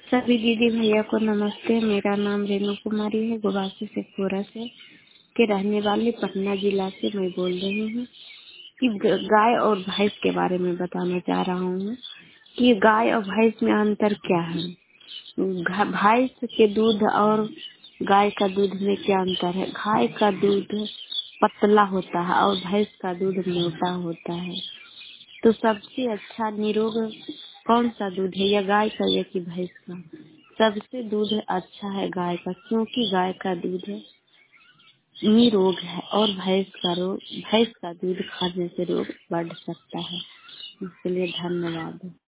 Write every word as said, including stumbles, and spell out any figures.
सभी दीदी भैया को नमस्ते। मेरा नाम रेणु कुमारी है, गुवासी से कोरा से के रहने वाली पटना जिला से मैं बोल रही हूँ कि ग- गाय और भैंस के बारे में बताना चाह रहा हूँ कि गाय और भैंस में अंतर क्या है। घ- भैंस के दूध और गाय का दूध में क्या अंतर है। गाय का दूध पतला होता है और भैंस का दूध मोटा होता है। तो सबसे अच्छा निरोग कौन सा दूध है, या गाय का या कि भैंस का। सबसे दूध अच्छा है गाय का, क्योंकि गाय का दूध निरोग है और भैंस का रोग भैंस का दूध खाने से रोग बढ़ सकता है। इसके लिए धन्यवाद।